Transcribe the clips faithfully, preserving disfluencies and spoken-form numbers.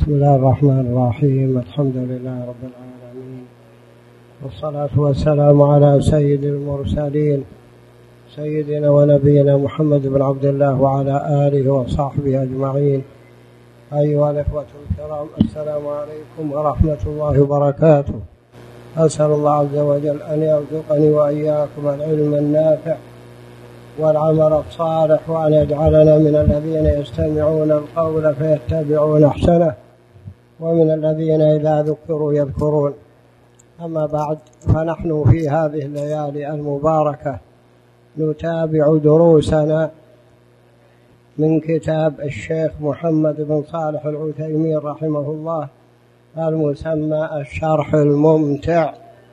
بسم الله الرحمن الرحيم. الحمد لله رب العالمين، والصلاة والسلام على سيد المرسلين سيدنا ونبينا محمد بن عبد الله وعلى آله وصحبه أجمعين. أيها الإخوة الكرام، السلام عليكم ورحمة الله وبركاته. أسأل الله عز وجل أن يرزقني وإياكم العلم النافع والعمل الصالح، وأن يجعلنا من الذين يستمعون القول فيتبعون أحسنه، ومن الذين إذا ذكروا يذكرون. أما بعد، فنحن في هذه الليالي المباركة نتابع دروسنا من كتاب الشيخ محمد بن صالح العثيمين رحمه الله المسمى الشرح الممتع.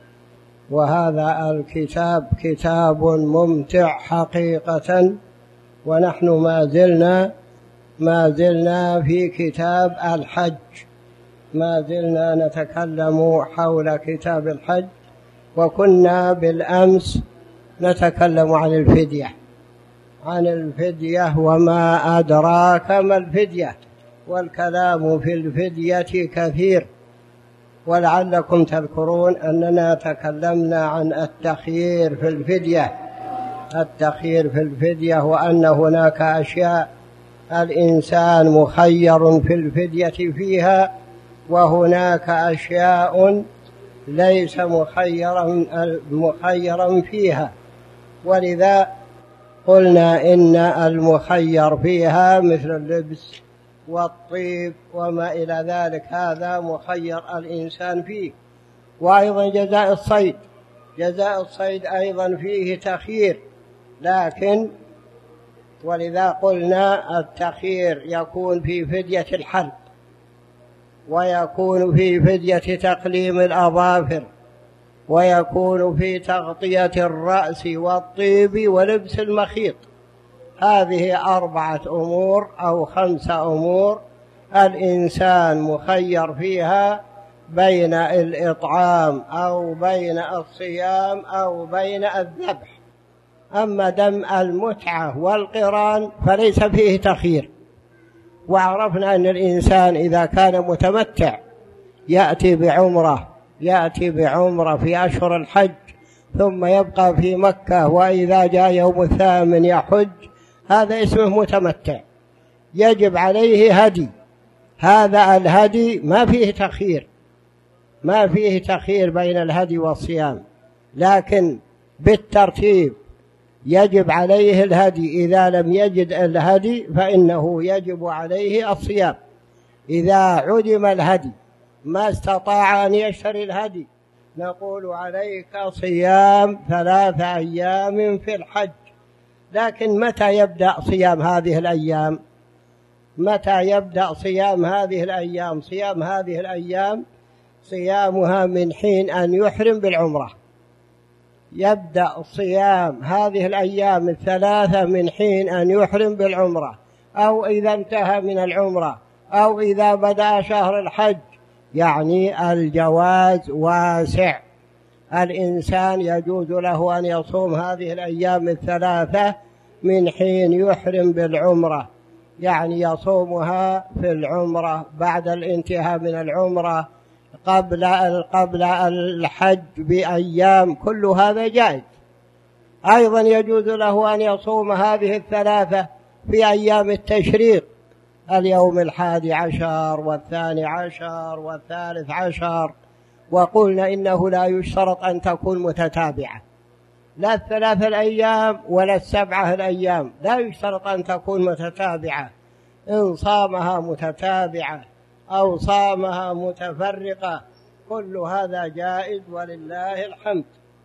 وهذا الكتاب كتاب ممتع حقيقة، ونحن ما زلنا ما زلنا في كتاب الحج، ما زلنا نتكلم حول كتاب الحج، وكنا بالأمس نتكلم عن الفدية عن الفدية وما أدراك ما الفدية، والكلام في الفدية كثير. ولعلكم تذكرون أننا تكلمنا عن التخيير في الفدية التخيير في الفدية وأن هناك أشياء الإنسان مخير في الفدية فيها، وهناك أشياء ليس مخيرا مخيرا فيها. ولذا قلنا إن المخير فيها مثل اللبس والطيب وما إلى ذلك، هذا مخير الإنسان فيه. وأيضا جزاء الصيد جزاء الصيد أيضا فيه تخيير، لكن ولذا قلنا التخيير يكون في فدية الحلق، ويكون في فدية تقليم الأظافر، ويكون في تغطية الرأس والطيب ولبس المخيط. هذه أربعة أمور أو خمسة أمور الإنسان مخير فيها بين الإطعام أو بين الصيام أو بين الذبح. أما دم المتعة والقران فليس فيه تخيير. وعرفنا أن الإنسان إذا كان متمتع يأتي بعمرة يأتي بعمرة في أشهر الحج، ثم يبقى في مكة، وإذا جاء يوم الثامن يحج، هذا اسمه متمتع، يجب عليه هدي. هذا الهدي ما فيه تخيير ما فيه تخيير بين الهدي والصيام، لكن بالترتيب يجب عليه الهدي. إذا لم يجد الهدي فإنه يجب عليه الصيام. إذا عدم الهدي ما استطاع أن يشتري الهدي، نقول عليك صيام ثلاثة أيام في الحج. لكن متى يبدأ صيام هذه الأيام؟ متى يبدأ صيام هذه الأيام؟ صيام هذه الأيام صيامها من حين أن يحرم بالعمرة. يبدأ صيام هذه الأيام الثلاثة من حين أن يحرم بالعمرة، أو إذا انتهى من العمرة، أو إذا بدأ شهر الحج. يعني الجواز واسع، الإنسان يجوز له أن يصوم هذه الأيام الثلاثة من حين يحرم بالعمرة، يعني يصومها في العمرة بعد الانتهاء من العمرة قبل قبل الحج بأيام، كل هذا جائز. أيضا يجوز له أن يصوم هذه الثلاثة في أيام التشريق، اليوم الحادي عشر والثاني عشر والثالث عشر. وقلنا إنه لا يشترط أن تكون متتابعة، لا الثلاثة الأيام ولا السبعة الأيام، لا يشترط أن تكون متتابعة. إن صامها متتابعة أو صامها متفرقة كل هذا جائز ولله الحمد.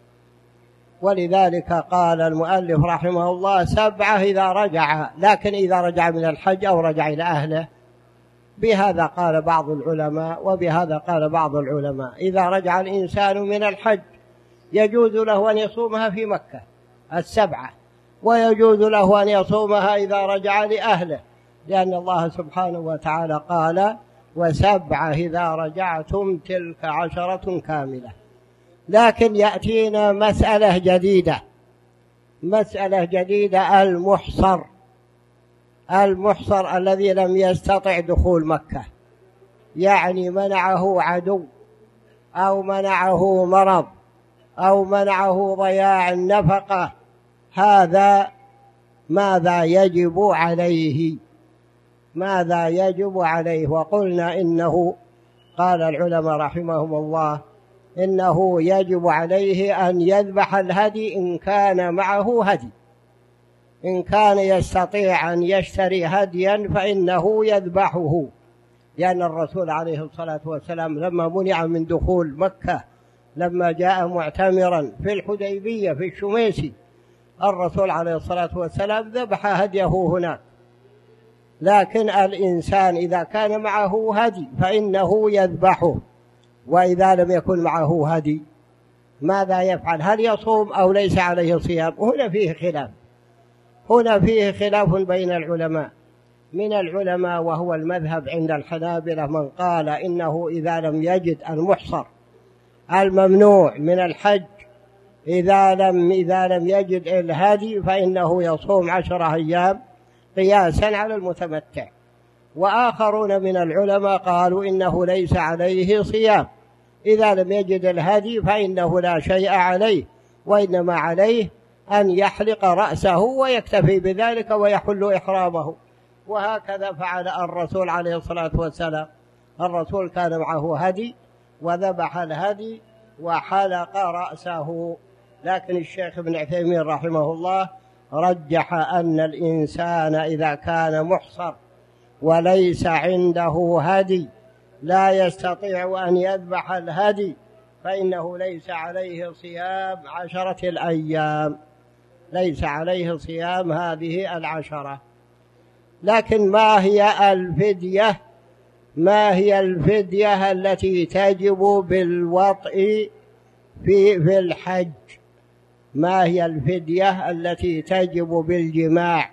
ولذلك قال المؤلف رحمه الله سبعة إذا رجع، لكن إذا رجع من الحج أو رجع إلى أهله. بهذا قال بعض العلماء، وبهذا قال بعض العلماء إذا رجع الإنسان من الحج يجوز له أن يصومها في مكة السبعة، ويجوز له أن يصومها إذا رجع لأهله، لأن الله سبحانه وتعالى قال وسبعة إذا رجعتم تلك عشرة كاملة. لكن يأتينا مسألة جديدة مسألة جديدة المحصر المحصر الذي لم يستطع دخول مكة. يعني منعه عدو أو منعه مرض أو منعه ضياع النفقة، هذا ماذا يجب عليه؟ ماذا يجب عليه؟ وقلنا إنه قال العلماء رحمهم الله إنه يجب عليه أن يذبح الهدي إن كان معه هدي. إن كان يستطيع أن يشتري هديا فإنه يذبحه، لأن الرسول عليه الصلاة والسلام لما منع من دخول مكة، لما جاء معتمرا في الحديبية في الشميسي، الرسول عليه الصلاة والسلام ذبح هديه هناك. لكن الإنسان إذا كان معه هدي فإنه يذبحه، وإذا لم يكن معه هدي ماذا يفعل؟ هل يصوم أو ليس عليه صيام؟ هنا فيه خلاف، هنا فيه خلاف بين العلماء. من العلماء وهو المذهب عند الحنابلة من قال إنه إذا لم يجد المحصر الممنوع من الحج، إذا لم إذا لم يجد الهدي فإنه يصوم عشرة أيام قياسا على المتمتع. وآخرون من العلماء قالوا إنه ليس عليه صيام، إذا لم يجد الهدي فإنه لا شيء عليه، وإنما عليه أن يحلق رأسه ويكتفي بذلك ويحل إحرامه. وهكذا فعل الرسول عليه الصلاة والسلام، الرسول كان معه هدي وذبح الهدي وحلق رأسه. لكن الشيخ ابن عثيمين رحمه الله رجح أن الإنسان إذا كان محصر وليس عنده هدي، لا يستطيع أن يذبح الهدي، فإنه ليس عليه صيام عشرة الأيام، ليس عليه صيام هذه العشرة. لكن ما هي الفدية؟ ما هي الفدية التي تجب بالوطء في في الحج؟ ما هي الفدية التي تجب بالجماع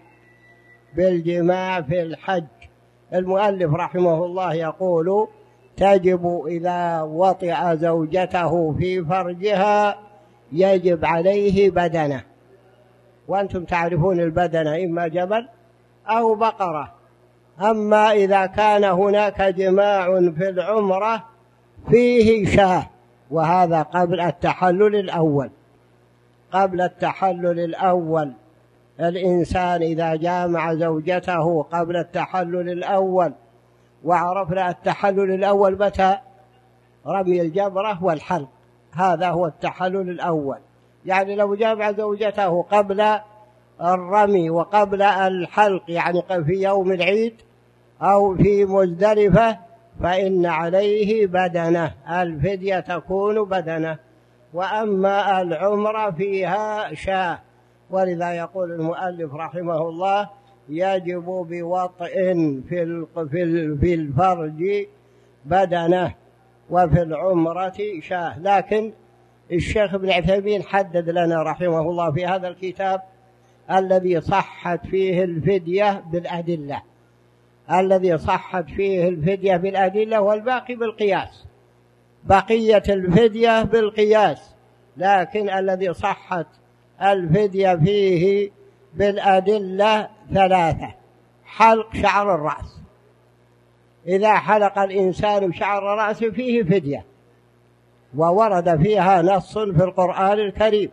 بالجماع في الحج؟ المؤلف رحمه الله يقول تجب إذا وطئ زوجته في فرجها يجب عليه بدنه، وأنتم تعرفون البدنة إما جمل أو بقرة. أما إذا كان هناك جماع في العمرة فيه شاة، وهذا قبل التحلل الأول. قبل التحلل الأول الإنسان إذا جامع زوجته قبل التحلل الأول، وعرفنا التحلل الأول متى؟ رمي الجمرة والحلق، هذا هو التحلل الأول. يعني لو جامع زوجته قبل الرمي وقبل الحلق، يعني في يوم العيد أو في مزدلفة، فإن عليه بدنه، الفدية تكون بدنه. وأما العمرة فيها شاة، ولذا يقول المؤلف رحمه الله يجب بوطئ في في الفرج بدنه، وفي العمرة شاة. لكن الشيخ ابن عثيمين حدد لنا رحمه الله في هذا الكتاب الذي صحت فيه الفدية بالأدلة، الذي صحت فيه الفدية بالأدلة، والباقي بالقياس، بقية الفدية بالقياس. لكن الذي صحت الفدية فيه بالأدلة ثلاثة: حلق شعر الرأس، إذا حلق الإنسان شعر رأس فيه فدية، وورد فيها نص في القرآن الكريم.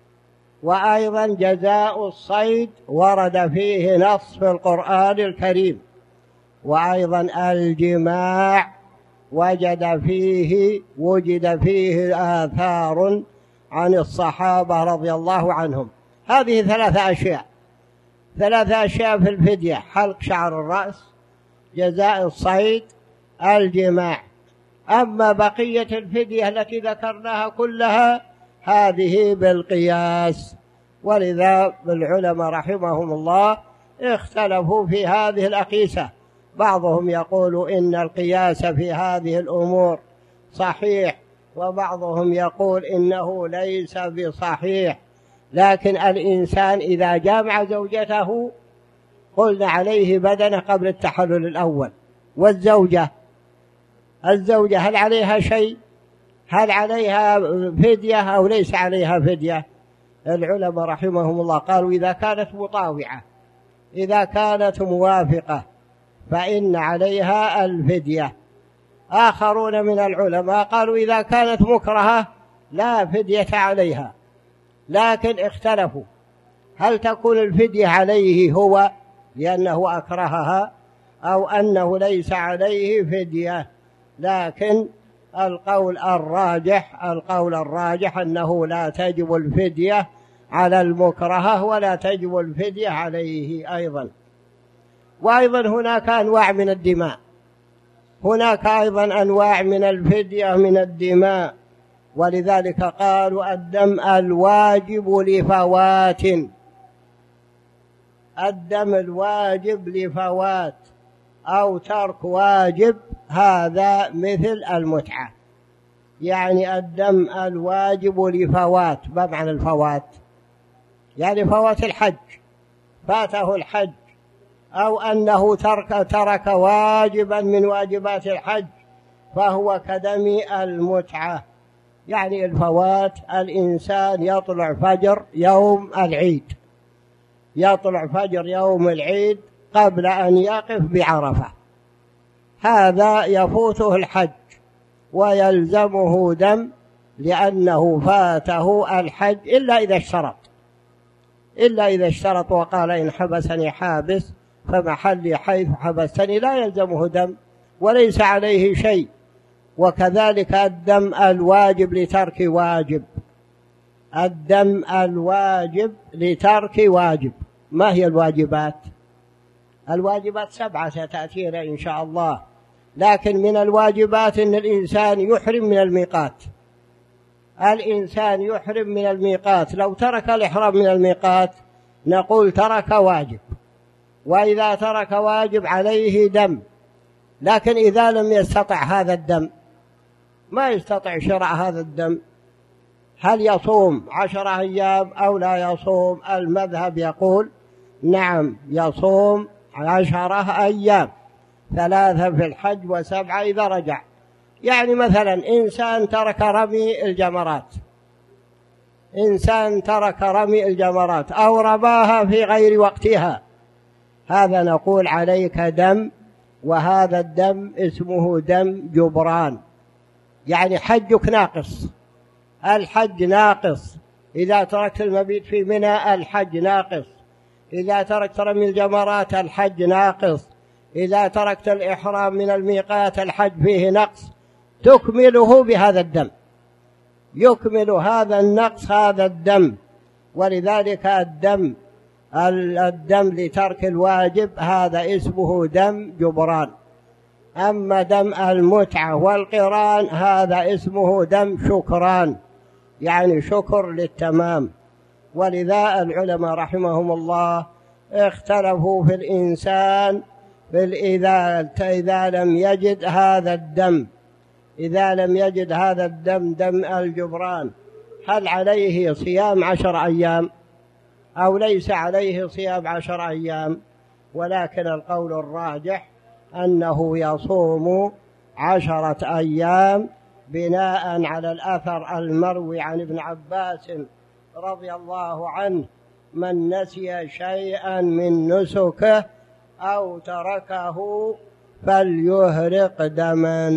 وأيضا جزاء الصيد ورد فيه نص في القرآن الكريم. وأيضا الجماع وجد فيه وجد فيه آثار عن الصحابة رضي الله عنهم. هذه ثلاثة أشياء، ثلاثة أشياء في الفدية: حلق شعر الرأس، جزاء الصيد، الجماع. أما بقية الفدية التي ذكرناها كلها هذه بالقياس. ولذا العلماء رحمهم الله اختلفوا في هذه الأقيسة، بعضهم يقول إن القياس في هذه الأمور صحيح، وبعضهم يقول إنه ليس بصحيح. لكن الإنسان إذا جامع زوجته قلنا عليه بدنه قبل التحلل الأول. والزوجة الزوجة هل عليها شيء؟ هل عليها فدية أو ليس عليها فدية؟ العلماء رحمهم الله قالوا إذا كانت مطاوعة، إذا كانت موافقة، فإن عليها الفدية. آخرون من العلماء قالوا إذا كانت مكرهة لا فدية عليها، لكن اختلفوا هل تكون الفدية عليه هو لأنه أكرهها أو أنه ليس عليه فدية. لكن القول الراجح القول الراجح أنه لا تجب الفدية على المكرهة ولا تجب الفدية عليه أيضا. وأيضا هناك أنواع من الدماء، هناك أيضا أنواع من الفدية من الدماء، ولذلك قالوا الدم الواجب لفوات، الدم الواجب لفوات أو ترك واجب، هذا مثل المتعة. يعني الدم الواجب لفوات، ما معنى الفوات؟ يعني فوات الحج، فاته الحج، أو أنه ترك, ترك واجبا من واجبات الحج فهو كدم المتعة. يعني الفوات الإنسان يطلع فجر يوم العيد، يطلع فجر يوم العيد قبل أن يقف بعرفة، هذا يفوته الحج ويلزمه دم لأنه فاته الحج، إلا إذا اشترط إلا إذا اشترط وقال إن حبسني حابس فمحلي حيث حبستني، لا يلزمه دم وليس عليه شيء. وكذلك الدم الواجب لترك واجب، الدم الواجب لترك واجب. ما هي الواجبات؟ الواجبات سبعة ستأتينا إن شاء الله، لكن من الواجبات أن الإنسان يحرم من الميقات، الإنسان يحرم من الميقات. لو ترك الإحرام من الميقات نقول ترك واجب، وإذا ترك واجب عليه دم. لكن إذا لم يستطع هذا الدم، ما يستطيع شراء هذا الدم، هل يصوم عشرة أيام أو لا يصوم؟ المذهب يقول نعم يصوم عشرة أيام، ثلاثة في الحج وسبعة إذا رجع. يعني مثلا إنسان ترك رمي الجمرات، إنسان ترك رمي الجمرات أو رماها في غير وقتها، هذا نقول عليك دم، وهذا الدم اسمه دم جبران. يعني حجك ناقص، الحج ناقص. إذا تركت المبيت في منى الحج ناقص، إذا تركت رمي الجمرات الحج ناقص، إذا تركت الإحرام من الميقات الحج فيه نقص، تكمله بهذا الدم، يكمل هذا النقص هذا الدم. ولذلك الدم الدم لترك الواجب هذا اسمه دم جبران. أما دم المتعة والقران هذا اسمه دم شكران، يعني شكر للتمام. ولذا العلماء رحمهم الله اختلفوا في الإنسان إذا إذا لم يجد هذا الدم، إذا لم يجد هذا الدم دم الجبران، هل عليه صيام عشر أيام أو ليس عليه صيام عشر أيام؟ ولكن القول الراجح أنه يصوم عشرة أيام بناء على الأثر المروي عن ابن عباس رضي الله عنه: من نسي شيئا من نسكه أو تركه فليهرق دما.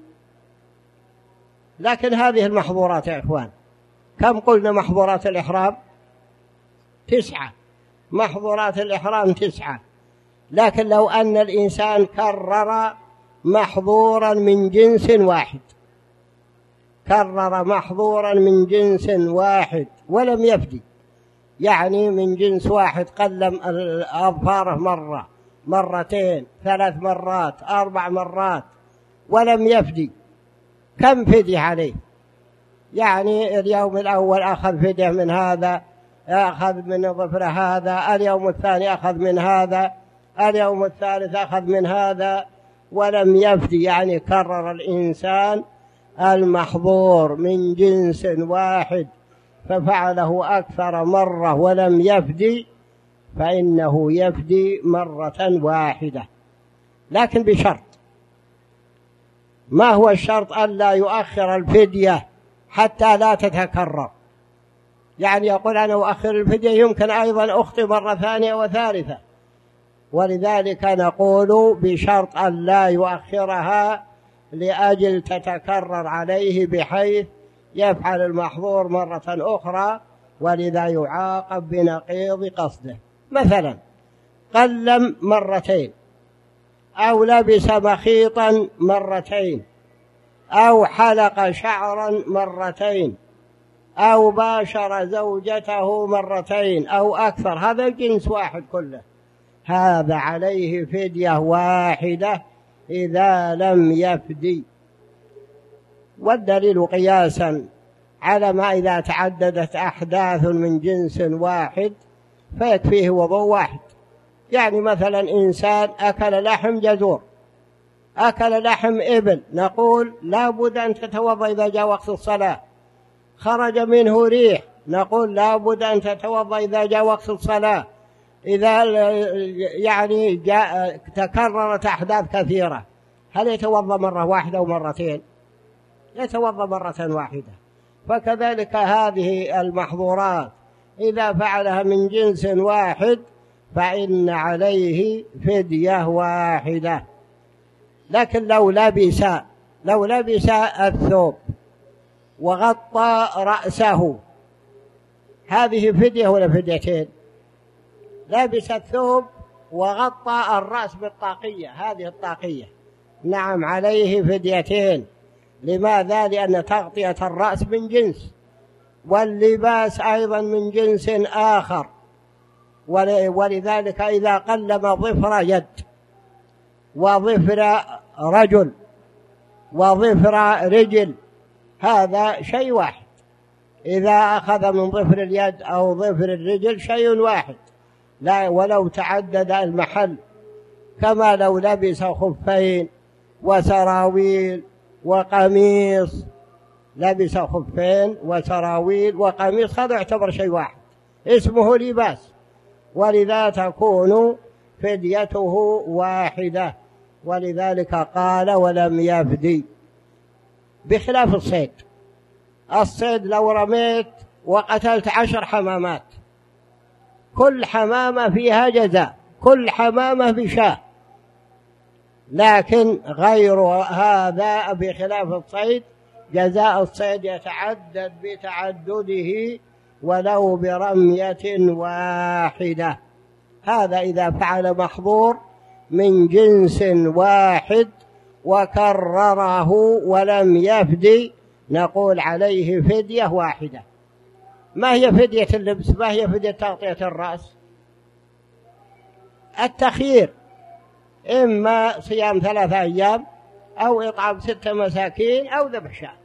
لكن هذه المحظورات يا إخوان، كم قلنا محظورات الإحرام؟ تسعة، محظورات الإحرام تسعة. لكن لو أن الإنسان كرر محظورا من جنس واحد، كرر محظورا من جنس واحد ولم يفدي، يعني من جنس واحد قلم أظفاره مرة، مرتين، ثلاث مرات، أربع مرات ولم يفدي، كم فدي عليه؟ يعني اليوم الأول أخذ فدية من هذا، أخذ من ظفر هذا، اليوم الثاني أخذ من هذا، اليوم الثالث أخذ من هذا ولم يفدي. يعني كرر الإنسان المحظور من جنس واحد ففعله أكثر مرة ولم يفدي، فإنه يفدي مرة واحدة، لكن بشرط. ما هو الشرط؟ ألا يؤخر الفدية حتى لا تتكرر. يعني يقول أنا أؤخر الفدية يمكن أيضا أخطئ مرة ثانية وثالثة، ولذلك نقول بشرط أن لا يؤخرها لأجل تتكرر عليه بحيث يفعل المحظور مرة أخرى، ولذا يعاقب بنقيض قصده. مثلا قلم مرتين، أو لبس مخيطا مرتين، أو حلق شعرا مرتين، أو باشر زوجته مرتين أو أكثر، هذا جنس واحد كله، هذا عليه فدية واحدة إذا لم يفدي. والدليل قياسا على ما إذا تعددت أحداث من جنس واحد فيكفيه وضوء واحد. يعني مثلا إنسان أكل لحم جزور، أكل لحم إبل، نقول لا بد أن تتوضأ إذا جاء وقت الصلاة. خرج منه ريح، نقول لا بد أن تتوضأ إذا جاء وقت الصلاة. إذا يعني جاء تكررت أحداث كثيرة، هل يتوضأ مرة واحدة أو مرتين؟ يتوضأ مرة واحدة. فكذلك هذه المحظورات إذا فعلها من جنس واحد فإن عليه فدية واحدة. لكن لو لبس لو لبس الثوب وغطى رأسه، هذه فدية ولا فديتين؟ لبس الثوب وغطى الرأس بالطاقية، هذه الطاقية، نعم عليه فديتين. لماذا؟ لأن تغطية الرأس من جنس، واللباس أيضا من جنس آخر. ولذلك إذا قلم ظفر يد وظفر رجل وظفر رجل، هذا شيء واحد. إذا أخذ من ظفر اليد أو ظفر الرجل شيء واحد، لا ولو تعدد المحل، كما لو لبس خفين وسراويل وقميص، لبس خفين وسراويل وقميص، هذا يعتبر شيء واحد اسمه لباس، ولذا تكون فديته واحدة. ولذلك قال ولم يفدي. بخلاف الصيد، الصيد لو رميت وقتلت عشر حمامات، كل حمامة فيها جزاء، كل حمامة بشاة، لكن غير هذا بخلاف الصيد جزاء الصيد يتعدد بتعدده ولو برمية واحدة. هذا إذا فعل محظور من جنس واحد وكرره ولم يفدي، نقول عليه فدية واحدة. ما هي فدية اللبس؟ ما هي فدية تغطية الرأس؟ التخيير، إما صيام ثلاثة أيام أو إطعام ستة مساكين أو ذبح شاة.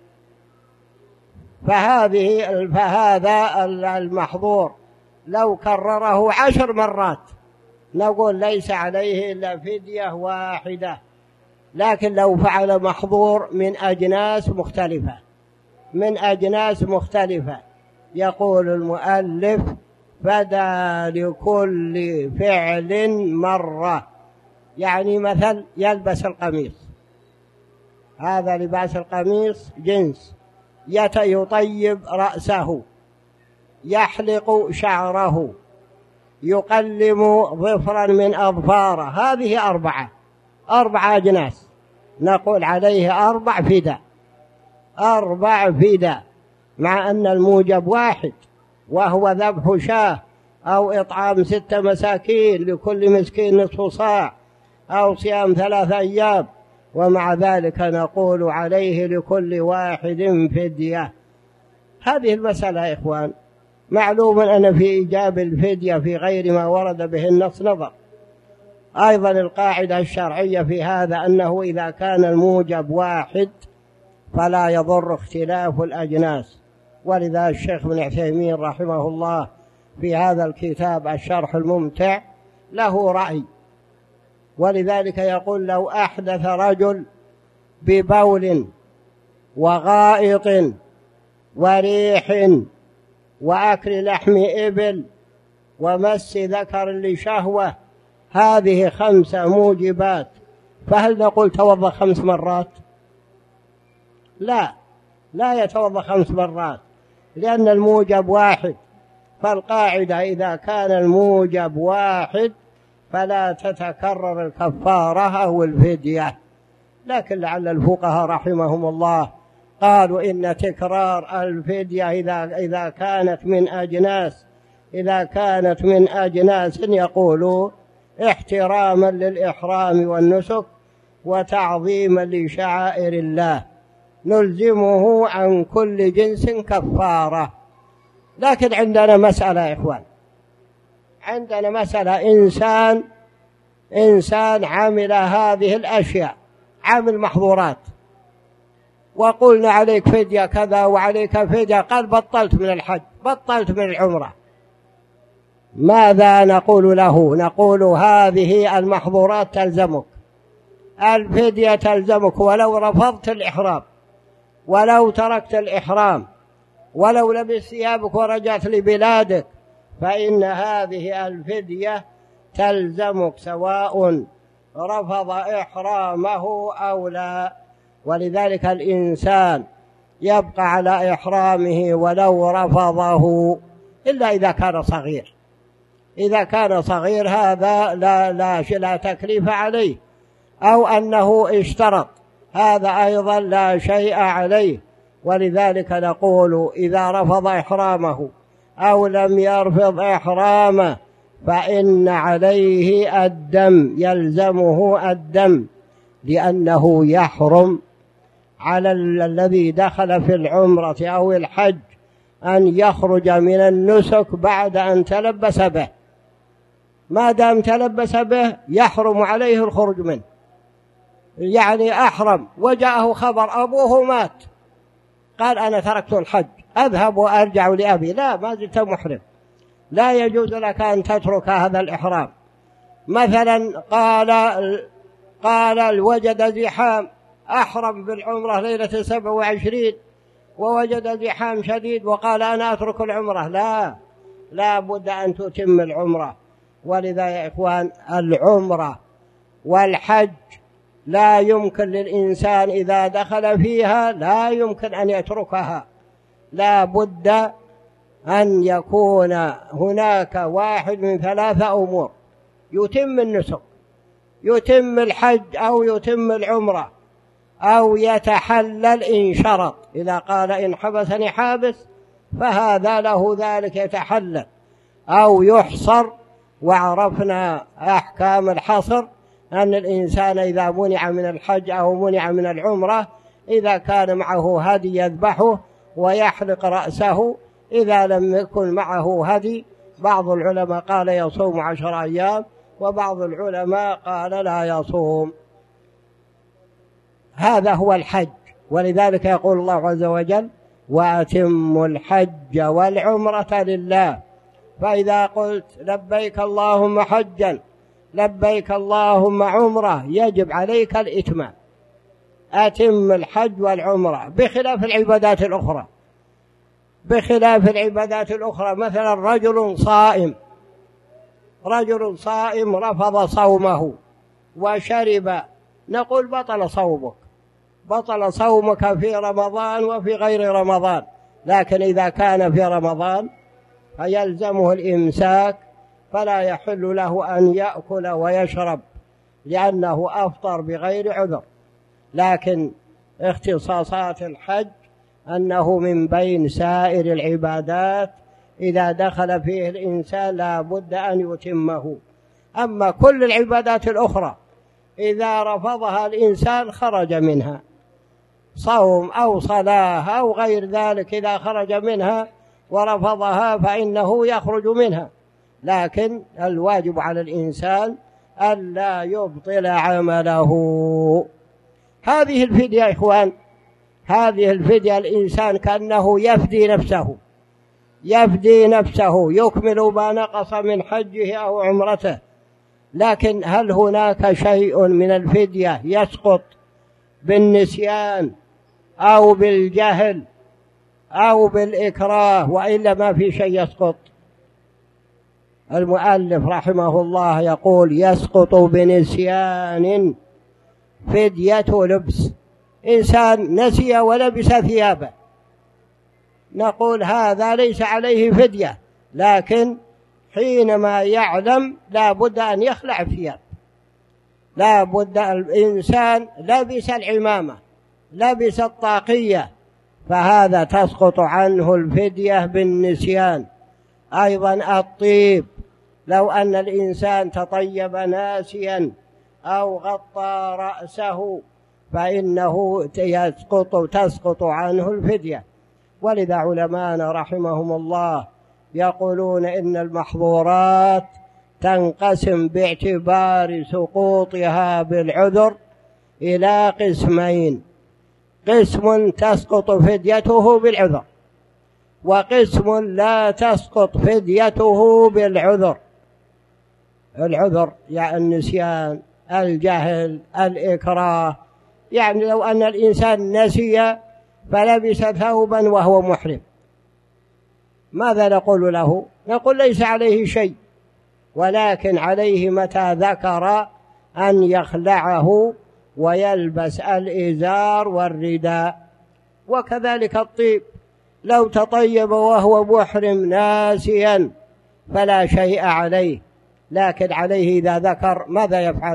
فهذه فهذا المحظور لو كرره عشر مرات نقول ليس عليه إلا فدية واحدة. لكن لو فعل محظور من أجناس مختلفة من أجناس مختلفة يقول المؤلف فدى لكل فعل مرة. يعني مثل يلبس القميص، هذا لباس القميص جنس، يطيب رأسه، يحلق شعره، يقلم ظفرا من أظفاره، هذه أربعة أربعة أجناس، نقول عليه أربع فداء أربع فداء مع أن الموجب واحد وهو ذبح شاة أو إطعام ستة مساكين لكل مسكين نصف صاع أو صيام ثلاثة أيام، ومع ذلك نقول عليه لكل واحد فدية. هذه المسألة يا إخوان معلوم أن في إيجاب الفدية في غير ما ورد به النص نظر. أيضا القاعدة الشرعية في هذا أنه إذا كان الموجب واحد فلا يضر اختلاف الأجناس. ولذا الشيخ بن عثيمين رحمه الله في هذا الكتاب الشرح الممتع له رأي، ولذلك يقول لو أحدث رجل ببول وغائط وريح وأكل لحم إبل ومس ذكر لشهوة، هذه خمسة موجبات، فهل نقول توضأ خمس مرات؟ لا لا يتوضأ خمس مرات، لأن الموجب واحد. فالقاعدة إذا كان الموجب واحد فلا تتكرر الكفارة أو الفدية. لكن لعل الفقهاء رحمهم الله قالوا إن تكرار الفدية إذا إذا كانت من أجناس إذا كانت من أجناس يقولوا احتراما للإحرام والنسك وتعظيما لشعائر الله نلزمه عن كل جنس كفارة. لكن عندنا مسألة يا إخوان، عندنا مسألة، إنسان إنسان عمل هذه الأشياء، عمل محظورات، وقلنا عليك فدية كذا وعليك فدية، قال بطلت من الحج، بطلت من العمرة، ماذا نقول له؟ نقول هذه المحظورات تلزمك، الفدية تلزمك، ولو رفضت الإحرام، ولو تركت الإحرام، ولو لبست ثيابك ورجعت لبلادك، فإن هذه الفدية تلزمك سواء رفض إحرامه أو لا. ولذلك الإنسان يبقى على إحرامه ولو رفضه، إلا إذا كان صغير. إذا كان صغير هذا لا, لا, لا تكليف عليه، أو أنه اشترط، هذا أيضا لا شيء عليه. ولذلك نقول إذا رفض إحرامه أو لم يرفض إحرامه فإن عليه الدم، يلزمه الدم، لأنه يحرم على الذي دخل في العمرة أو الحج أن يخرج من النسك بعد أن تلبس به، ما دام تلبس به يحرم عليه الخروج منه. يعني أحرم وجاءه خبر أبوه مات، قال أنا تركت الحج أذهب وأرجع لأبي، لا، ما زلت محرم، لا يجوز لك أن تترك هذا الإحرام. مثلا قال قال وجد زحام، أحرم بالعمرة ليلة سبع وعشرين ووجد زحام شديد وقال أنا أترك العمرة، لا، لا بد أن تتم العمرة. ولذا يا إخوان العمرة والحج لا يمكن للإنسان إذا دخل فيها لا يمكن أن يتركها، لا بد أن يكون هناك واحد من ثلاثة أمور: يتم النسك، يتم الحج، أو يتم العمرة، أو يتحلل إن شرط. إذا قال إن حبسني حابس فهذا له ذلك يتحلل، أو يحصر، وعرفنا أحكام الحصر أن الإنسان إذا منع من الحج أو منع من العمرة إذا كان معه هدي يذبحه ويحلق رأسه، إذا لم يكن معه هدي بعض العلماء قال يصوم عشر أيام، وبعض العلماء قال لا يصوم. هذا هو الحج. ولذلك يقول الله عز وجل وأتموا الحج والعمرة لله. فإذا قلت لبيك اللهم حجا لبيك اللهم عمرة يجب عليك الإتمام، أتم الحج والعمرة، بخلاف العبادات الأخرى. بخلاف العبادات الأخرى مثلا رجل صائم رجل صائم رفض صومه وشرب، نقول بطل صومك، بطل صومك في رمضان وفي غير رمضان. لكن إذا كان في رمضان فيلزمه الإمساك، فلا يحل له أن يأكل ويشرب لأنه أفطر بغير عذر. لكن اختصاصات الحج أنه من بين سائر العبادات إذا دخل فيه الإنسان لا بد أن يتمه. أما كل العبادات الأخرى إذا رفضها الإنسان خرج منها، صوم أو صلاة أو غير ذلك، إذا خرج منها ورفضها فإنه يخرج منها. لكن الواجب على الإنسان ألا يبطل عمله. هذه الفدية يا إخوان، هذه الفدية الإنسان كأنه يفدي نفسه، يفدي نفسه، يكمل ما نقص من حجه أو عمرته. لكن هل هناك شيء من الفدية يسقط بالنسيان أو بالجهل أو بالإكراه، وإلا ما في شيء يسقط؟ المؤلف رحمه الله يقول يسقط بنسيان فدية لبس. إنسان نسي ولبس ثيابه، نقول هذا ليس عليه فدية، لكن حينما يعلم لا بد أن يخلع الثياب، لا بد الإنسان لبس العمامة، لبس الطاقية، فهذا تسقط عنه الفدية بالنسيان. أيضا الطيب، لو أن الإنسان تطيب ناسيا أو غطى رأسه فإنه يسقط تسقط عنه الفدية. ولذا علماءنا رحمهم الله يقولون إن المحظورات تنقسم باعتبار سقوطها بالعذر إلى قسمين: قسم تسقط فديته بالعذر، وقسم لا تسقط فديته بالعذر. العذر يعني النسيان، الجهل، الإكراه. يعني لو أن الإنسان نسي فلبس ثوبا وهو محرم، ماذا نقول له؟ نقول ليس عليه شيء، ولكن عليه متى ذكر أن يخلعه ويلبس الإزار والرداء. وكذلك الطيب، لو تطيب وهو محرم ناسيا فلا شيء عليه، لكن عليه إذا ذكر ماذا يفعل؟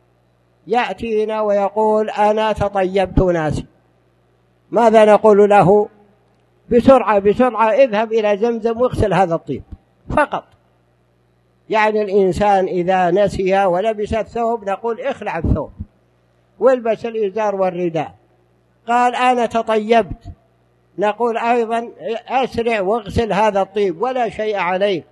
يأتينا ويقول أنا تطيبت ناسي، ماذا نقول له؟ بسرعة بسرعة اذهب إلى زمزم واغسل هذا الطيب فقط. يعني الإنسان إذا نسي ولبس الثوب نقول اخلع الثوب والبس الإزار والرداء. قال أنا تطيبت، نقول أيضا أسرع واغسل هذا الطيب ولا شيء عليك.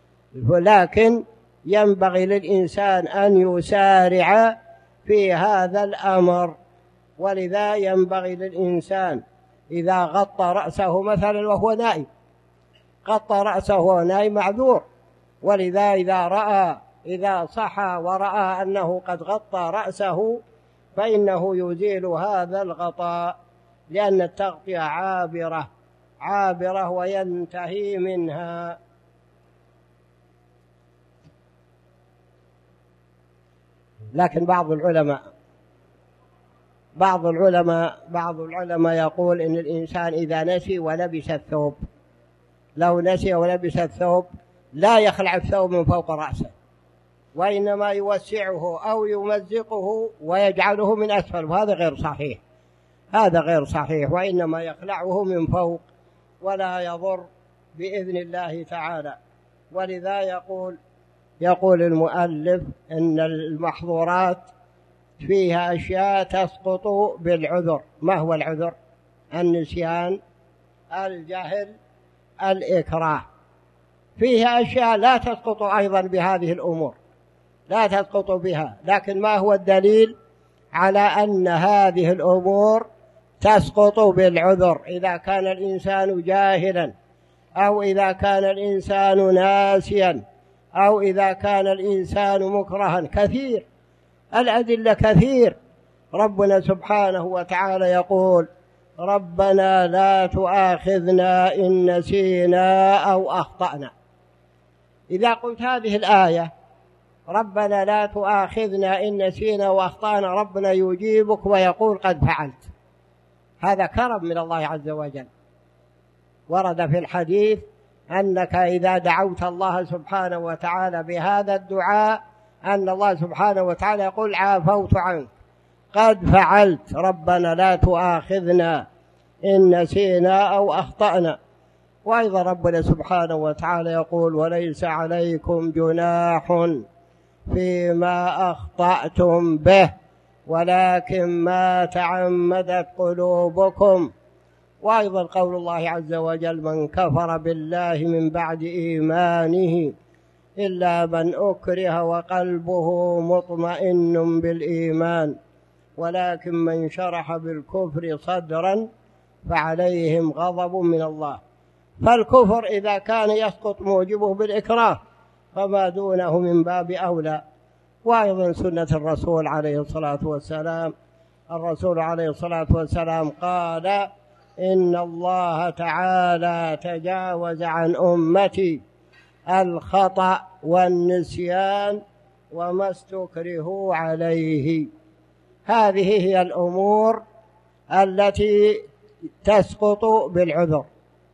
ولكن ينبغي للإنسان أن يسارع في هذا الأمر. ولذا ينبغي للإنسان إذا غطى رأسه مثلا وهو نائم، غطى رأسه وهو نائم معذور. ولذا إذا رأى إذا صحى ورأى أنه قد غطى رأسه فإنه يزيل هذا الغطاء، لأن التغطية عابرة عابرة وينتهي منها. لكن بعض العلماء بعض العلماء بعض العلماء يقول إن الإنسان إذا نسي ولبس الثوب، لو نسي ولبس الثوب لا يخلع الثوب من فوق رأسه، وإنما يوسعه أو يمزقه ويجعله من أسفل، وهذا غير صحيح، هذا غير صحيح، وإنما يخلعه من فوق ولا يضر بإذن الله تعالى. ولذا يقول يقول المؤلف إن المحظورات فيها أشياء تسقط بالعذر. ما هو العذر؟ النسيان، الجهل، الإكراه. فيها أشياء لا تسقط أيضا بهذه الأمور، لا تسقط بها. لكن ما هو الدليل على أن هذه الأمور تسقط بالعذر؟ إذا كان الإنسان جاهلا، أو إذا كان الإنسان ناسيا، أو إذا كان الإنسان مكرها. كثير الأدلة كثير. ربنا سبحانه وتعالى يقول ربنا لا تؤاخذنا إن نسينا أو أخطأنا. إذا قلت هذه الآية ربنا لا تؤاخذنا إن نسينا وأخطأنا، ربنا يجيبك ويقول قد فعلت. هذا كرم من الله عز وجل. ورد في الحديث أنك إذا دعوت الله سبحانه وتعالى بهذا الدعاء أن الله سبحانه وتعالى يقول عافوت عنك، قد فعلت، ربنا لا تؤاخذنا إن نسينا أو أخطأنا. وأيضا ربنا سبحانه وتعالى يقول وليس عليكم جناح فيما أخطأتم به ولكن ما تعمدت قلوبكم. وأيضا قول الله عز وجل من كفر بالله من بعد إيمانه إلا من أكره وقلبه مطمئن بالإيمان ولكن من شرح بالكفر صدرا فعليهم غضب من الله. فالكفر إذا كان يسقط موجبه بالإكراه فما دونه من باب أولى. وأيضا سنة الرسول عليه الصلاة والسلام، الرسول عليه الصلاة والسلام قال إن الله تعالى تجاوز عن أمتي الخطأ والنسيان وما استكرهوا عليه. هذه هي الأمور التي تسقط بالعذر،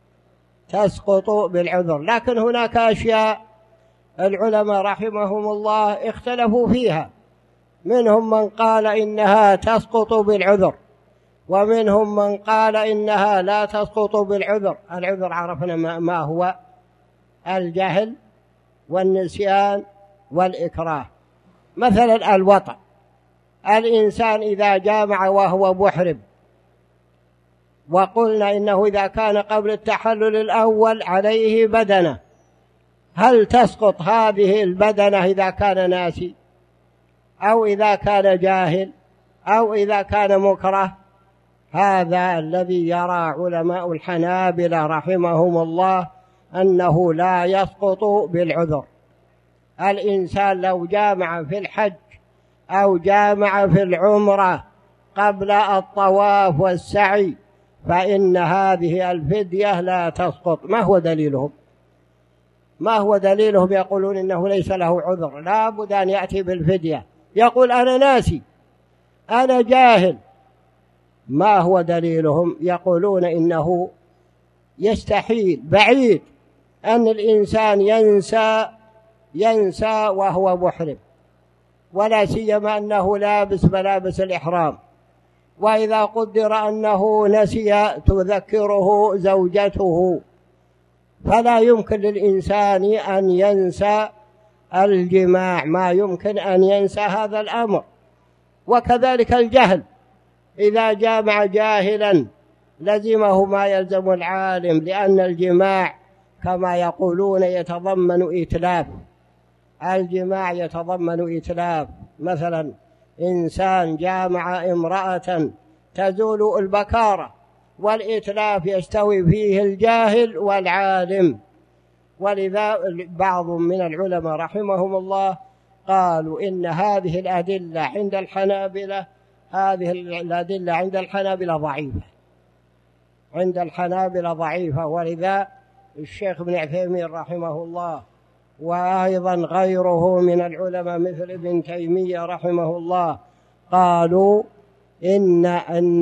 تسقط بالعذر. لكن هناك أشياء العلماء رحمهم الله اختلفوا فيها، منهم من قال إنها تسقط بالعذر، ومنهم من قال إنها لا تسقط بالعذر. العذر عرفنا ما هو: الجهل والنسيان والإكراه. مثلا الوطأ، الإنسان إذا جامع وهو محرم، وقلنا إنه إذا كان قبل التحلل الأول عليه بدنة، هل تسقط هذه البدنة إذا كان ناسي أو إذا كان جاهل أو إذا كان مكره؟ هذا الذي يرى علماء الحنابلة رحمهم الله أنه لا يسقط بالعذر. الإنسان لو جامع في الحج أو جامع في العمرة قبل الطواف والسعي فإن هذه الفدية لا تسقط. ما هو دليلهم؟ ما هو دليلهم؟ يقولون إنه ليس له عذر، لا بد أن يأتي بالفدية. يقول أنا ناسي، أنا جاهل. ما هو دليلهم؟ يقولون إنه يستحيل، بعيد أن الإنسان ينسى ينسى وهو محرم، ولا سيما أنه لابس ملابس الإحرام. وإذا قدر أنه نسي تذكره زوجته، فلا يمكن للإنسان أن ينسى الجماع، ما يمكن أن ينسى هذا الأمر. وكذلك الجهل، إذا جامع جاهلا لزمه ما يلزم العالم، لأن الجماع كما يقولون يتضمن إتلاف. الجماع يتضمن إتلاف. مثلا إنسان جامع امرأة تزول البكارة، والإتلاف يستوي فيه الجاهل والعالم. ولذا بعض من العلماء رحمهم الله قالوا إن هذه الأدلة عند الحنابلة هذه الأدلة عند الحنابلة ضعيفة، عند الحنابلة ضعيفة. ولذا الشيخ ابن عثيمين رحمه الله وأيضا غيره من العلماء مثل ابن تيمية رحمه الله قالوا إن أن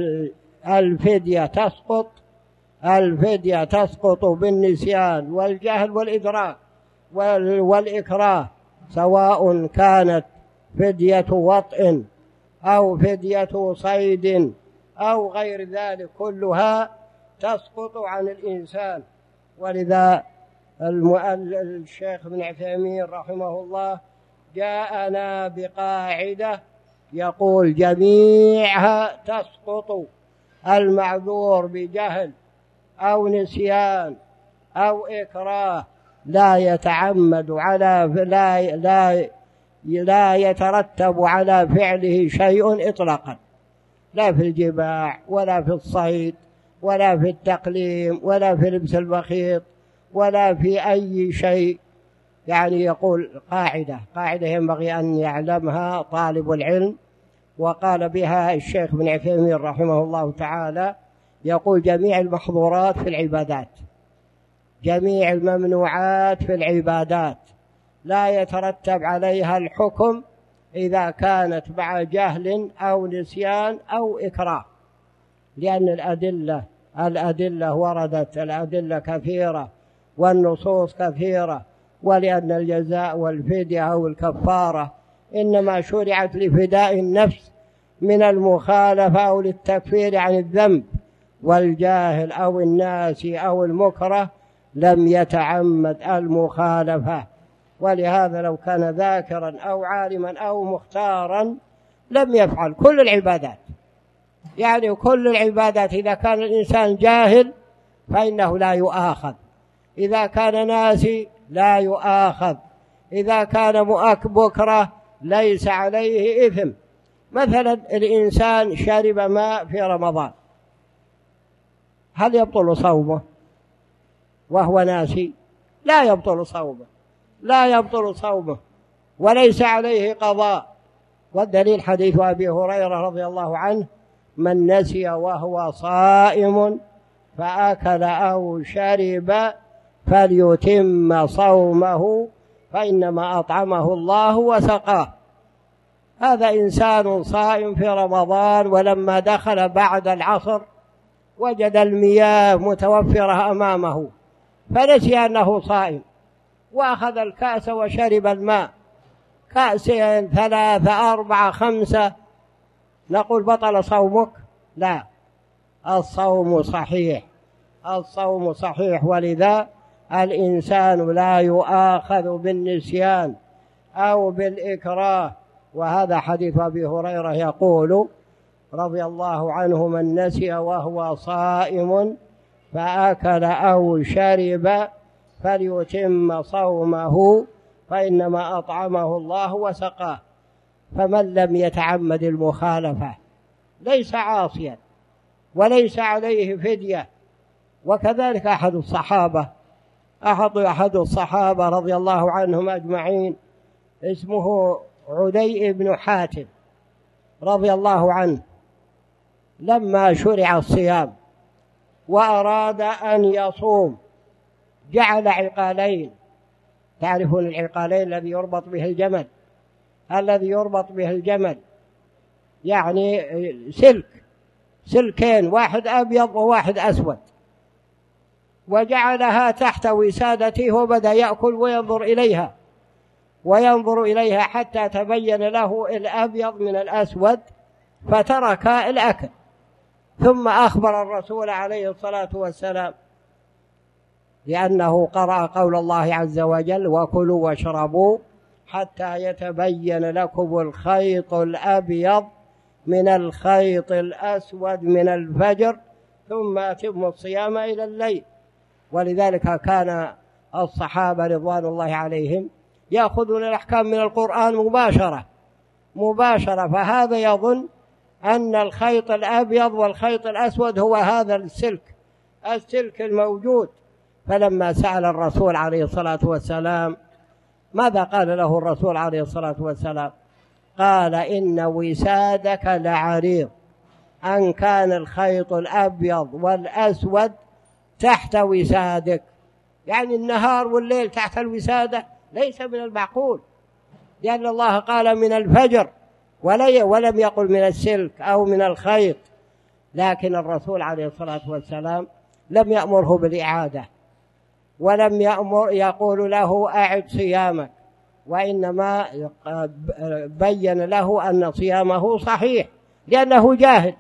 الفدية تسقط الفدية تسقط بالنسيان والجهل والإدراك والإكراه، سواء كانت فدية وطئ أو فدية صيد أو غير ذلك، كلها تسقط عن الإنسان. ولذا الشيخ ابن عثيمين رحمه الله جاءنا بقاعدة يقول جميعها تسقط. المعذور بجهل أو نسيان أو إكراه لا يتعمد على لا لا لا يترتب على فعله شيء إطلاقا، لا في الجماع ولا في الصيد ولا في التقليم ولا في لبس المخيط ولا في أي شيء. يعني يقول قاعدة قاعدة ينبغي أن يعلمها طالب العلم، وقال بها الشيخ ابن عثيمين رحمه الله تعالى، يقول جميع المحظورات في العبادات، جميع الممنوعات في العبادات لا يترتب عليها الحكم إذا كانت مع جهل أو نسيان أو إكراه، لأن الأدلة الأدلة وردت الأدلة كثيرة والنصوص كثيرة، ولأن الجزاء والفدية أو الكفارة إنما شرعت لفداء النفس من المخالفة أو للتكفير عن الذنب، والجاهل أو الناسي أو المكره لم يتعمد المخالفة. ولهذا لو كان ذاكرا أو عالما أو مختارا لم يفعل كل العبادات. يعني كل العبادات إذا كان الإنسان جاهل فإنه لا يؤاخذ، إذا كان ناسي لا يؤاخذ، إذا كان مكره ليس عليه إثم. مثلا الإنسان شرب ماء في رمضان، هل يبطل صومه وهو ناسي؟ لا يبطل صومه، لا يبطل صومه وليس عليه قضاء. والدليل حديث أبي هريرة رضي الله عنه: من نسي وهو صائم فأكل أو شرب فليتم صومه فإنما أطعمه الله وسقاه. هذا إنسان صائم في رمضان، ولما دخل بعد العصر وجد المياه متوفرة أمامه فنسي أنه صائم، وأخذ الكأس وشرب الماء، كأسين ثلاثة أربعة خمسة نقول بطل صومك؟ لا، الصوم صحيح، الصوم صحيح. ولذا الإنسان لا يؤاخذ بالنسيان أو بالإكراه. وهذا حديث أبي هريرة يقول رضي الله عنه: من نسي وهو صائم فأكل أو شرب فليتم صومه فإنما أطعمه الله وسقاه. فمن لم يتعمد المخالفة ليس عاصيا وليس عليه فدية. وكذلك أحد الصحابة أحد أحد الصحابة رضي الله عنهم أجمعين اسمه عدي بن حاتم رضي الله عنه، لما شرع الصيام وأراد أن يصوم جعل عقالين. تعرفون العقالين الذي يربط به الجمل الذي يربط به الجمل يعني سلك سلكين، واحد أبيض وواحد أسود، وجعلها تحت وسادته وبدأ يأكل وينظر إليها وينظر إليها حتى تبين له الأبيض من الأسود فترك الأكل. ثم أخبر الرسول عليه الصلاة والسلام لأنه قرأ قول الله عز وجل: وكلوا واشربوا حتى يتبين لكم الخيط الأبيض من الخيط الأسود من الفجر ثم أتموا الصيام إلى الليل. ولذلك كان الصحابة رضوان الله عليهم يأخذون الأحكام من القرآن مباشرة مباشرة فهذا يظن أن الخيط الأبيض والخيط الأسود هو هذا السلك السلك الموجود. فلما سأل الرسول عليه الصلاة والسلام ماذا قال له الرسول عليه الصلاة والسلام؟ قال: إن وسادك لعريض، أن كان الخيط الأبيض والأسود تحت وسادك، يعني النهار والليل تحت الوسادة ليس من المعقول، لأن الله قال من الفجر ولم يقل من السلك أو من الخيط. لكن الرسول عليه الصلاة والسلام لم يأمره بالإعادة ولم يأمر يقول له أعد صيامك، وإنما بين له أن صيامه صحيح لأنه جاهل.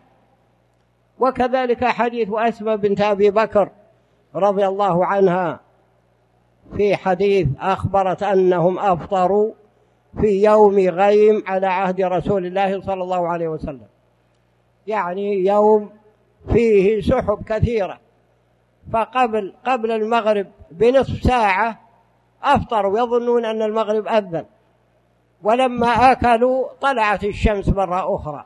وكذلك حديث أسماء بنت أبي بكر رضي الله عنها في حديث أخبرت أنهم أفطروا في يوم غيم على عهد رسول الله صلى الله عليه وسلم، يعني يوم فيه سحب كثيرة، فقبل قبل المغرب بنصف ساعة أفطروا يظنون أن المغرب أذن، ولما أكلوا طلعت الشمس مرة أخرى.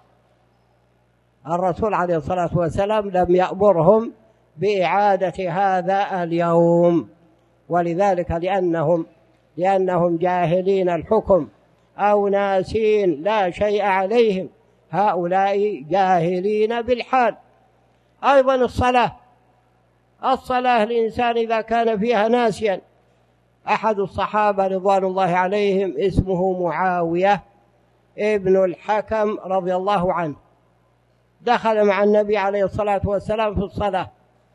الرسول عليه الصلاة والسلام لم يأمرهم بإعادة هذا اليوم، ولذلك لأنهم لأنهم جاهلين الحكم أو ناسين لا شيء عليهم، هؤلاء جاهلين بالحال. أيضا الصلاة الصلاة الإنسان إذا كان فيها ناسيا، أحد الصحابة رضوان الله عليهم اسمه معاوية ابن الحكم رضي الله عنه دخل مع النبي عليه الصلاة والسلام في الصلاة،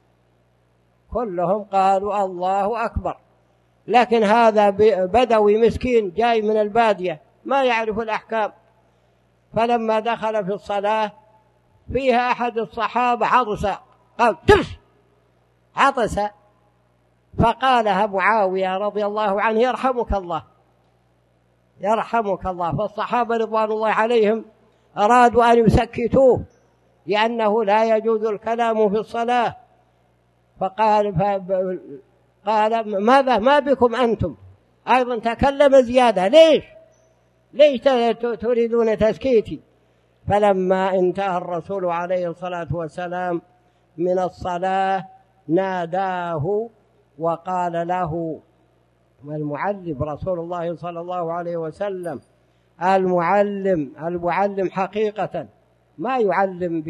كلهم قالوا الله أكبر، لكن هذا بدوي مسكين جاي من البادية ما يعرف الأحكام. فلما دخل في الصلاة فيها أحد الصحابة عطس، قال ترس عطس، فقالها معاوية رضي الله عنه يرحمك الله يرحمك الله. فالصحابة رضوان الله عليهم أرادوا أن يسكتوه لأنه لا يجوز الكلام في الصلاة، فقال قال ماذا ما بكم أنتم أيضا تكلم زيادة، ليش ليش تريدون تسكيتي؟ فلما انتهى الرسول عليه الصلاة والسلام من الصلاة ناداه وقال له المعلم رسول الله صلى الله عليه وسلم، المعلم المعلم حقيقة ما يعلم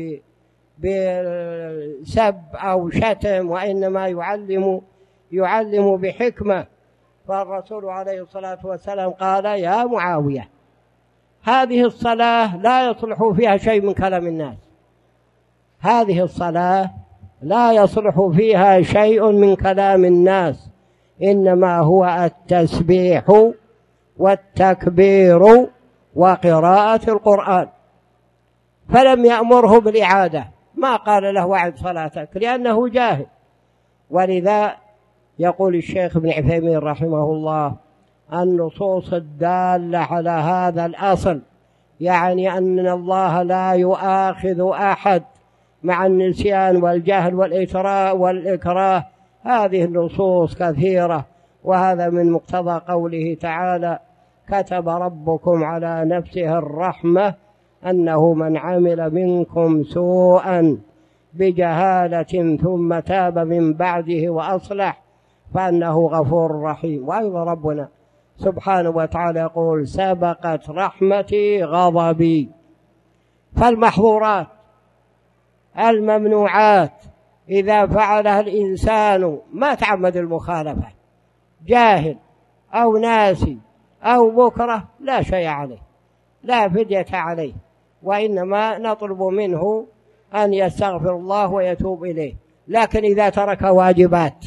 بسب أو شتم، وإنما يعلم يعلم بحكمة. فالرسول عليه الصلاة والسلام قال يا معاوية هذه الصلاة لا يصلح فيها شيء من كلام الناس، هذه الصلاة لا يصلح فيها شيء من كلام الناس، إنما هو التسبيح والتكبير وقراءة القرآن، فلم يأمره بالإعادة، ما قال له أعد صلاتك لأنه جاهل. ولذا يقول الشيخ ابن عثيمين رحمه الله: النصوص الدالة على هذا الأصل، يعني أن الله لا يؤاخذ أحد مع النسيان والجهل والإكراه، هذه النصوص كثيرة، وهذا من مقتضى قوله تعالى: كتب ربكم على نفسه الرحمة أنه من عمل منكم سوءا بجهالة ثم تاب من بعده وأصلح فأنه غفور رحيم. وأيضا ربنا سبحانه وتعالى يقول: سبقت رحمتي غضبي. فالمحظورات الممنوعات إذا فعلها الإنسان ما تعمد المخالفة، جاهل أو ناسي أو مكره، لا شيء عليه، لا فدية عليه، وإنما نطلب منه أن يستغفر الله ويتوب إليه. لكن إذا ترك واجبات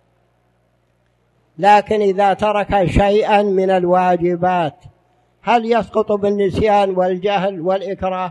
لكن إذا ترك شيئا من الواجبات هل يسقط بالنسيان والجهل والإكراه؟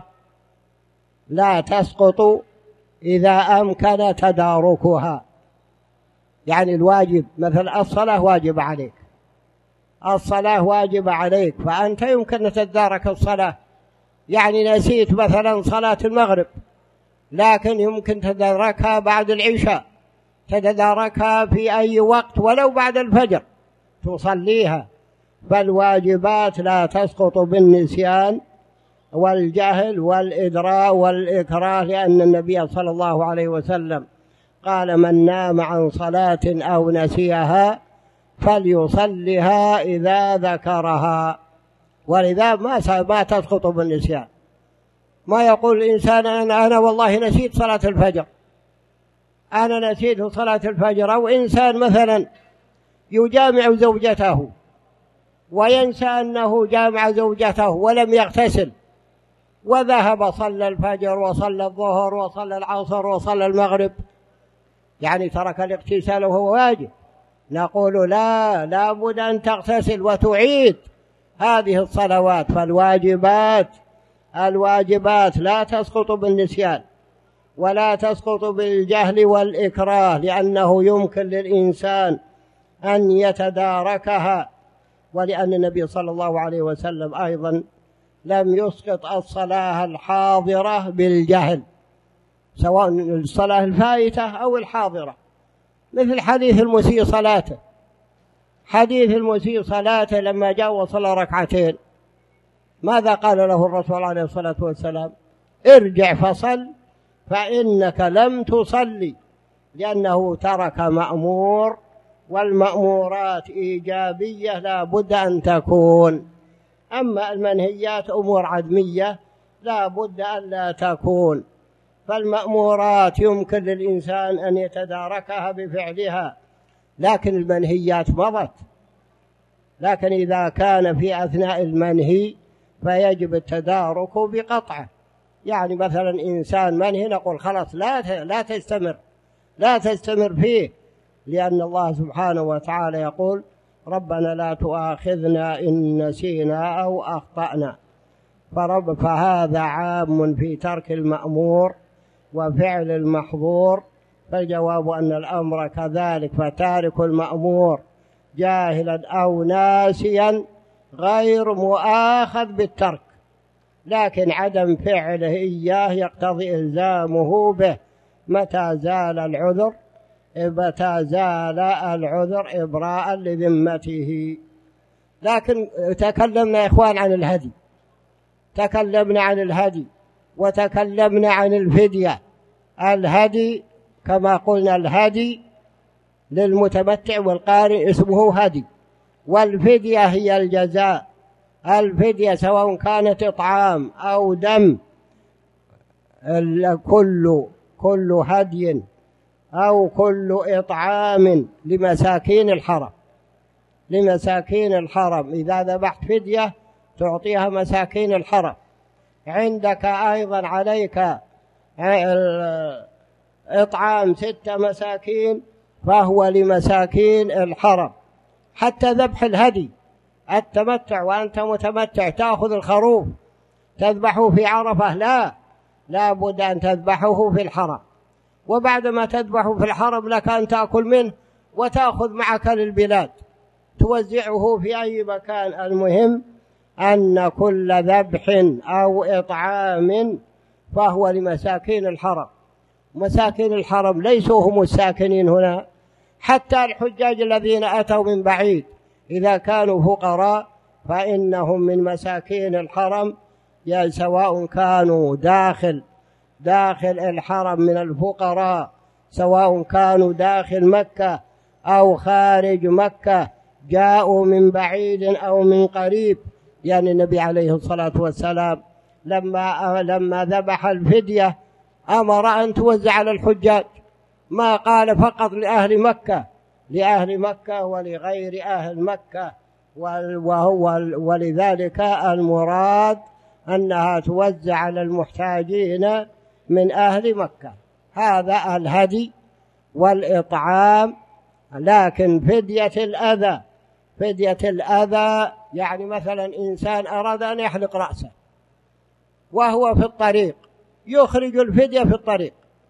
لا تسقط إذا أمكن تداركها. يعني الواجب مثل الصلاة واجب عليك، الصلاة واجب عليك، فأنت يمكن تتدارك الصلاة، يعني نسيت مثلا صلاة المغرب لكن يمكن تتداركها بعد العشاء، تتداركها في أي وقت ولو بعد الفجر تصليها. فالواجبات لا تسقط بالنسيان والجهل والإدراء والإكراه، لأن النبي صلى الله عليه وسلم قال: من نام عن صلاة أو نسيها فليصلها إذا ذكرها. ولذا ما ما تسقط بالنسيان. ما يقول الإنسان: أنا, أنا والله نسيت صلاة الفجر، أنا نسيت صلاة الفجر. أو إنسان مثلا يجامع زوجته وينسى أنه جامع زوجته ولم يغتسل، وذهب صلى الفجر وصلى الظهر وصلى العصر وصلى المغرب، يعني ترك الاغتسال وهو واجب. نقول: لا، لا بد أن تغتسل وتعيد هذه الصلوات. فالواجبات الواجبات لا تسقط بالنسيان ولا تسقط بالجهل والإكراه، لأنه يمكن للإنسان أن يتداركها. ولأن النبي صلى الله عليه وسلم أيضا لم يسقط الصلاة الحاضرة بالجهل، سواء الصلاة الفائتة أو الحاضرة، مثل حديث المسيء صلاته. حديث المسيء صلاته لما جاء وصلى ركعتين ماذا قال له الرسول عليه الصلاة والسلام؟ ارجع فصل فإنك لم تصلي، لأنه ترك مأمور، والمأمورات إيجابية لا بد أن تكون. أما المنهيات أمور عدمية لا بد أن لا تكون. فالمأمورات يمكن للإنسان أن يتداركها بفعلها، لكن المنهيات مضت. لكن إذا كان في أثناء المنهي فيجب التدارك بقطعه. يعني مثلا إنسان منهي نقول خلاص لا لا تستمر لا تستمر فيه، لأن الله سبحانه وتعالى يقول: ربنا لا تؤاخذنا إن نسينا أو أخطأنا. فرب فهذا عام في ترك المأمور وفعل المحظور. فالجواب أن الأمر كذلك، فتارك المأمور جاهلا أو ناسيا غير مؤاخذ بالترك، لكن عدم فعله إياه يقتضي إلزامه به متى زال العذر متى زال العذر إبراء لذمته. لكن تكلمنا يا إخوان عن الهدي، تكلمنا عن الهدي وتكلمنا عن الفدية. الهدي كما قلنا الهدي للمتمتع والقارئ اسمه هدي، والفدية هي الجزاء. الفدية سواء كانت إطعام أو دم، كل كل هدي أو كل إطعام لمساكين الحرم لمساكين الحرم إذا ذبحت فدية تعطيها مساكين الحرم. عندك أيضا عليك إطعام ستة مساكين فهو لمساكين الحرم. حتى ذبح الهدي التمتع وأنت متمتع تأخذ الخروف تذبحه في عرفة؟ لا، لا بد أن تذبحه في الحرم، وبعدما تذبحه في الحرم لك أن تأكل منه وتأخذ معك للبلاد توزعه في أي مكان. المهم أن كل ذبح أو إطعام فهو لمساكين الحرم. مساكين الحرم ليسوا هم الساكنين هنا، حتى الحجاج الذين أتوا من بعيد إذا كانوا فقراء فإنهم من مساكين الحرم، يا سواء كانوا داخل داخل الحرم من الفقراء، سواء كانوا داخل مكة أو خارج مكة، جاءوا من بعيد أو من قريب. يعني النبي عليه الصلاة والسلام لما لما ذبح الفدية أمر أن توزع على الحجاج، ما قال فقط لأهل مكة، لأهل مكة ولغير أهل مكة، وهو ولذلك المراد أنها توزع على المحتاجين من أهل مكة. هذا الهدي والإطعام. لكن فدية الأذى، فدية الأذى يعني مثلا إنسان أراد أن يحلق رأسه وهو في الطريق، يخرج الفدية في الطريق،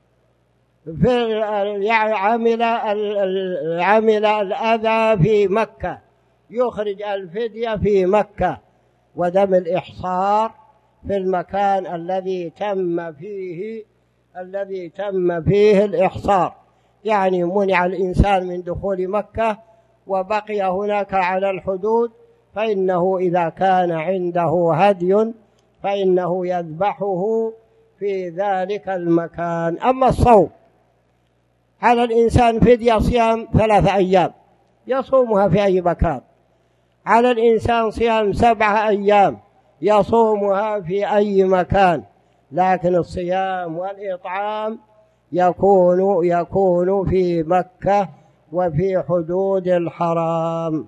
عمل عمل الأذى في مكة يخرج الفدية في مكة، ودم الإحصار في المكان الذي تم فيه الذي تم فيه الإحصار، يعني منع الإنسان من دخول مكة وبقي هناك على الحدود، فإنه إذا كان عنده هدي فإنه يذبحه في ذلك المكان. أما الصوم، على الإنسان فدية صيام ثلاثة أيام يصومها في أي مكان، على الإنسان صيام سبعة أيام يصومها في أي مكان، لكن الصيام والإطعام يكون يكون في مكة وفي حدود الحرام.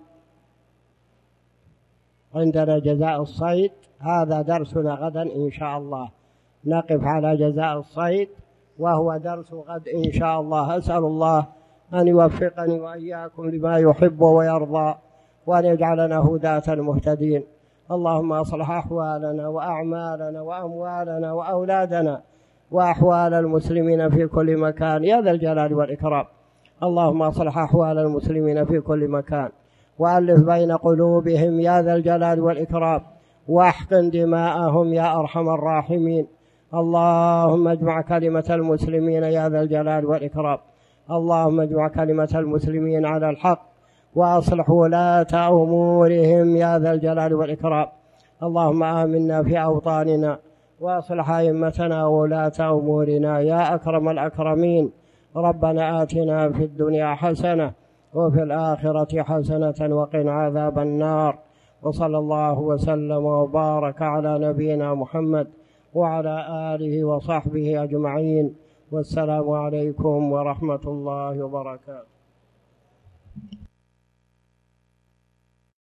عندنا جزاء الصيد، هذا درسنا غدا إن شاء الله، نقف على جزاء الصيد وهو درس غد إن شاء الله. أسأل الله أن يوفقني وإياكم لما يحب ويرضى، وأن يجعلنا هداة المهتدين. اللهم أصلح أحوالنا وأعمالنا وأموالنا وأولادنا وأحوال المسلمين في كل مكان يا ذا الجلال والإكرام. اللهم أصلح أحوال المسلمين في كل مكان وألف بين قلوبهم يا ذا الجلال والإكرام، واحقن دماءهم يا أرحم الراحمين. اللهم اجمع كلمة المسلمين يا ذا الجلال والإكرام. اللهم اجمع كلمة المسلمين على الحق، وأصلح ولاة أمورهم يا ذا الجلال والإكرام. اللهم آمنا في أوطاننا، وأصلح أئمتنا وولاة أمورنا يا أكرم الأكرمين. ربنا آتنا في الدنيا حسنة وفي الآخرة حسنة وقنا عذاب النار. وصلى الله وسلم وبارك على نبينا محمد وعلى آله وصحبه أجمعين، والسلام عليكم ورحمة الله وبركاته.